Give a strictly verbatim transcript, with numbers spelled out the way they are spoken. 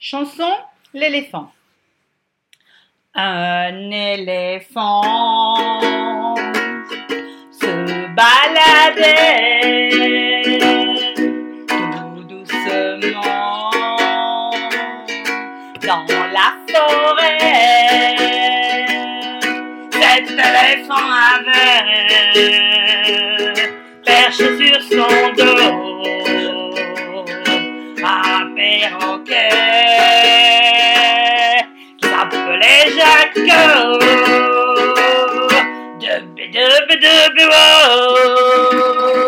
Chanson, l'éléphant. Un éléphant se baladait tout doucement dans la forêt. Cet éléphant avait perché sur son dos un perroquet qui s'appelait Jaco. Dubbi dubbi dubbi wow.